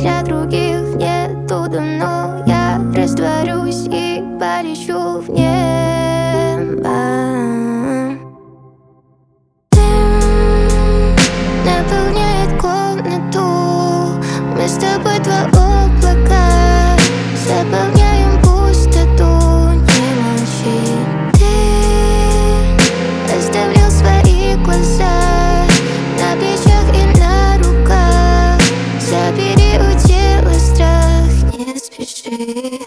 для других нету давно. Я растворюсь и полечу в небо. Дым наполняет комнату. Мы с тобой два облака, заполняем пустоту. Не молчи. Ты оставлял свои глаза на плечах и на руках. Забери у тела страх, не спеши.